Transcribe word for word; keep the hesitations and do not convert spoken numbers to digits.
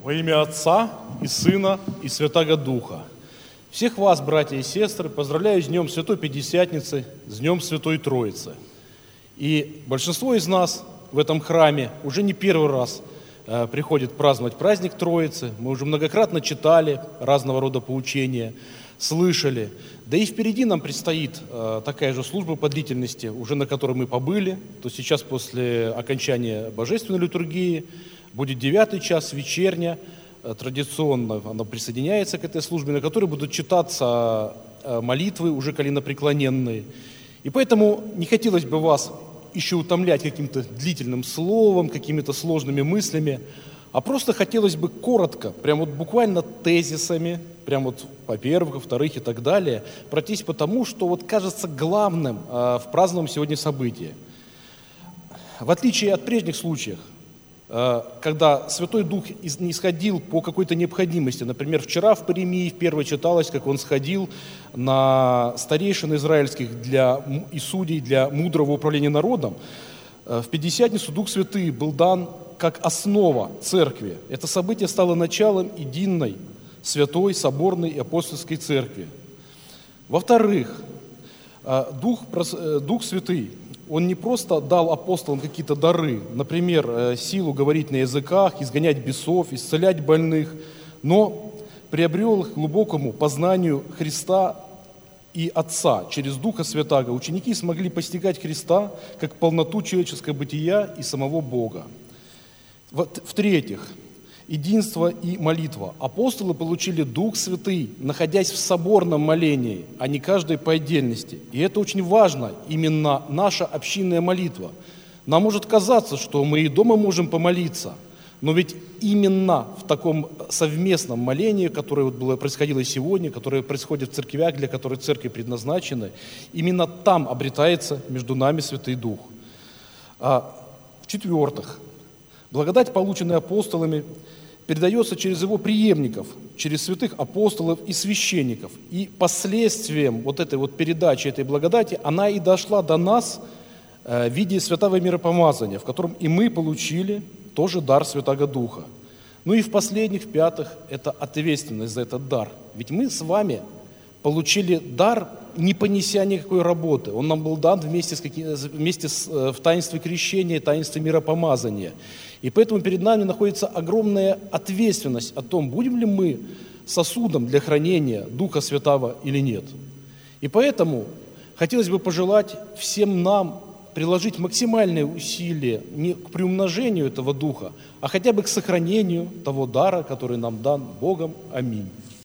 Во имя Отца и Сына и Святаго Духа. Всех вас, братья и сестры, поздравляю с Днем Святой Пятидесятницы, с Днем Святой Троицы. И большинство из нас в этом храме уже не первый раз э, приходит праздновать праздник Троицы. Мы уже многократно читали разного рода поучения, слышали. Да и впереди нам предстоит э, такая же служба по длительности, уже на которой мы побыли. То сейчас после окончания божественной литургии будет девятый час, вечерня. Традиционно она присоединяется к этой службе, на которой будут читаться молитвы уже коленопреклоненные. И поэтому не хотелось бы вас еще утомлять каким-то длительным словом, какими-то сложными мыслями, а просто хотелось бы коротко, прям вот буквально тезисами, прям вот по-первых, во-вторых и так далее, пройтись по тому, что вот кажется главным в празднованном сегодня событии. В отличие от прежних случаев, когда Святой Дух не сходил по какой-то необходимости. Например, вчера в Паремии впервые читалось, как он сходил на старейшин израильских для, и судей для мудрого управления народом. В Пятидесятницу Дух Святый был дан как основа церкви. Это событие стало началом единой, святой, соборной и апостольской церкви. Во-вторых, Дух, Дух Святый, Он не просто дал апостолам какие-то дары, например, силу говорить на языках, изгонять бесов, исцелять больных, но приобрел их к глубокому познанию Христа и Отца. Через Духа Святаго ученики смогли постигать Христа как полноту человеческого бытия и самого Бога. В-третьих, единство и молитва. Апостолы получили Дух Святый, находясь в соборном молении, а не каждый по отдельности. И это очень важно, именно наша общинная молитва. Нам может казаться, что мы и дома можем помолиться, но ведь именно в таком совместном молении, которое вот было, происходило сегодня, которое происходит в церквях, для которой церкви предназначены, именно там обретается между нами Святый Дух. А, в-четвертых, благодать, полученная апостолами, передается через его преемников, через святых апостолов и священников. И последствием вот этой вот передачи, этой благодати, она и дошла до нас в виде святого миропомазания, в котором и мы получили тоже дар Святаго Духа. Ну и в последних, в пятых, это ответственность за этот дар. Ведь мы с вами получили дар, не понеся никакой работы. Он нам был дан вместе, с, вместе с, в таинстве крещения, таинстве миропомазания. И поэтому перед нами находится огромная ответственность о том, будем ли мы сосудом для хранения Духа Святаго или нет. И поэтому хотелось бы пожелать всем нам приложить максимальные усилия не к приумножению этого Духа, а хотя бы к сохранению того дара, который нам дан Богом. Аминь.